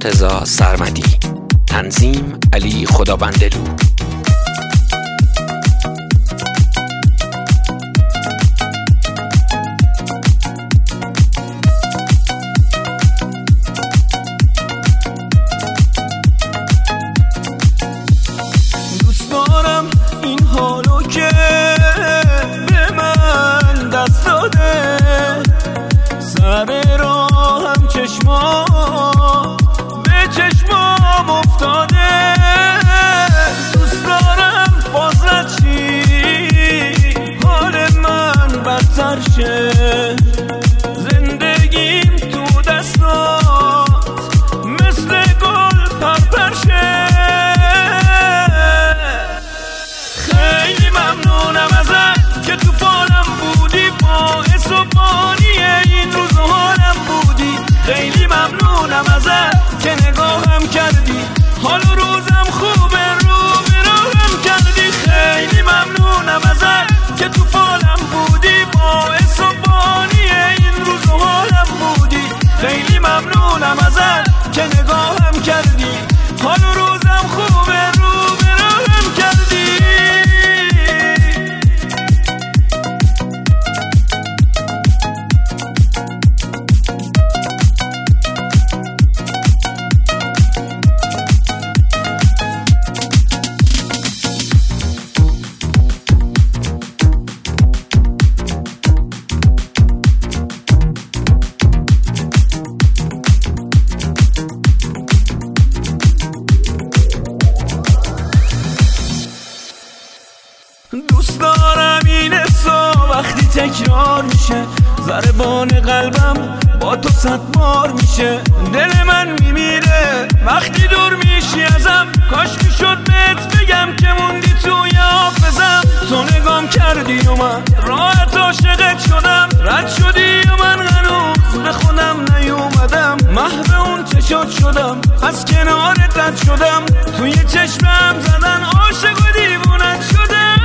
مرتضی سرمدی. تنظیم علی خدابندلو. دوست دارم این حالو که به من دست داده، سر راهم چشما به چشمام افتاده. دوست دارم باز رد شی، حال من بدتر شه، زندگیم تو دستات مثل گل پرپر شه. خیلی ممنونم ازت که تو فالم بودی، باعث و بانی این روز و حالم بودی. خیلی ممنونم ازت که نگاهم کردی، حال و روزم خوبه، رو به راهم کردی. خیلی ممنونم ازت که تو فالم بودی، باعث و بانی این روز و حالم بودی. خیلی ممنونم ازت که نگاهم کردی، حال و روزم خوبه، رو به راهم کردی. دوست دارم این حسا وقتی تکرار میشه، ضربان قلبم با تو 100 بار میشه. دل من میمیره وقتی دور میشی ازم، کاش میشد بهت بگم که موندی توی حافظم. تو نگام کردی و من راحت عاشقت شدم، رد شدی و من هنوز به خودم نیومدم. محو اون چشات شدم، از کنارت رد شدم، توی چشمم زدن عاشق و دیوونت شدم.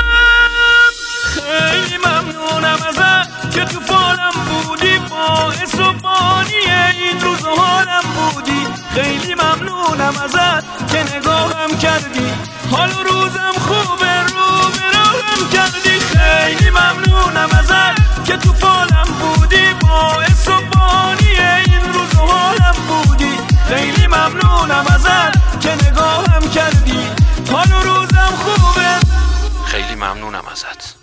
خیلی ممنونم ازت که تو فالم بودی، باعث و بانی این روز و حالم بودی. خیلی ممنونم ازت که نگاهم کردی، حال و روزم خوبه، رو به راهم کردی. خیلی ممنونم ازت که تو فالم بودی، باعث و بانی این روز و حالم بودی. خیلی ممنونم ازت که نگاهم کردی، حال و روزم خوبه. خیلی ممنونم ازت.